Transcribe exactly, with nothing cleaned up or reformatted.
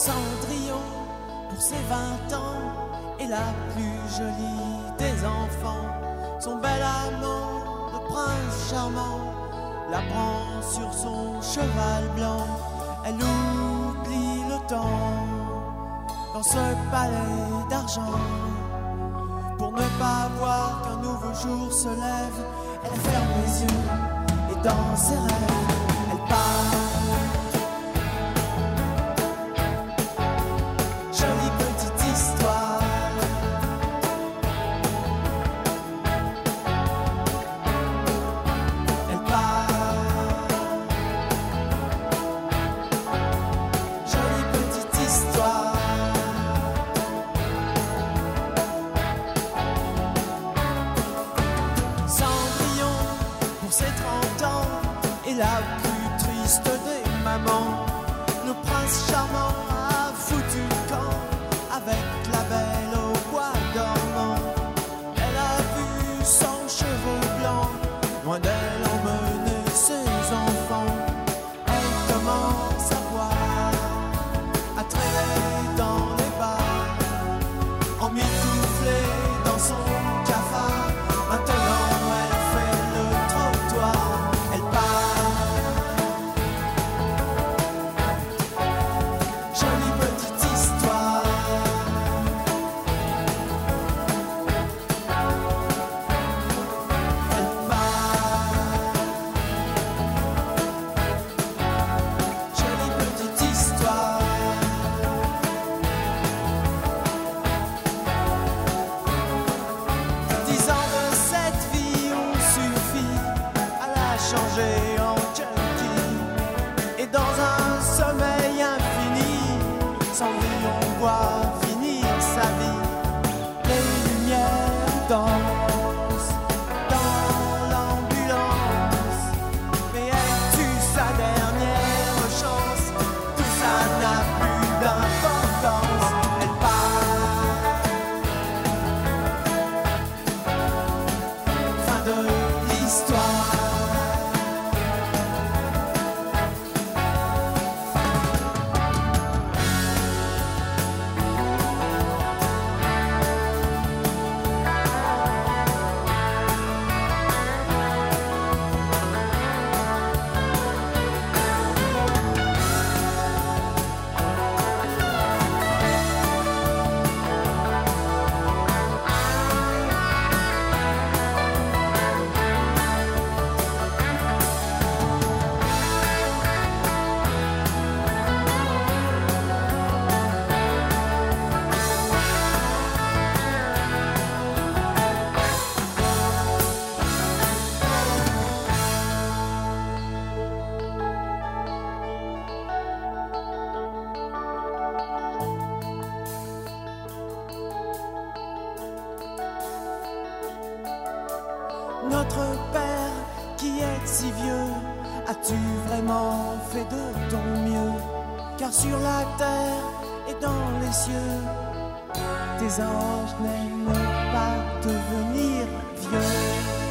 Cendrillon, pour ses vingt ans, est la plus jolie des enfants. Son bel amant, le prince charmant, la prend sur son cheval blanc. Elle oublie le temps dans ce palais d'argent. Pour ne pas voir qu'un nouveau jour se lève, elle ferme les yeux et dans ses rêves, elle part. Jolie petite histoire. Elle part. Jolie petite histoire. Cendrillon, pour ses trente ans, est la plus triste des mamans. Le prince charmant a foutu le camp avec la belle au bois dormant. Elle a vu son cheveu blanc, loin d'elle emmener ses enfants. Elle commence à boire, à traîner dans les bars, emmitouflée dans son cafard. Maintenant elle fait le trottoir, elle part. Jolie petite histoire. Elle part. Jolie petite histoire. Dix ans de cette vie ont suffi à la changer en junkie. Et dans un sommeil infini, Cendrillon voit finir sa vie. Les lumières dansent dans l'ambulance, mais elle tue sa dernière chance. Tout ça n'a plus d'importance. Elle part. Fin de l'histoire. Notre Père qui est si vieux, as-tu vraiment fait de ton mieux? Car sur la terre et dans les cieux, tes anges n'aiment pas devenir vieux.